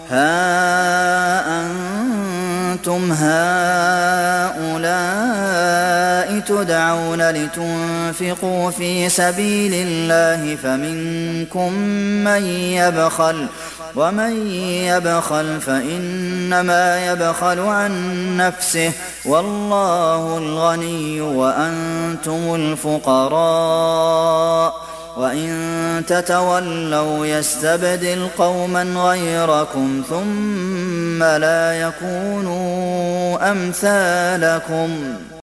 ها أنتم هؤلاء تدعون لتنفقوا في سبيل الله فمنكم من يبخل ومن يبخل فإنما يبخل عن نفسه والله الغني وأنتم الفقراء وإن تتولوا يستبدل قوما غيركم ثم لا يكونوا أمثالكم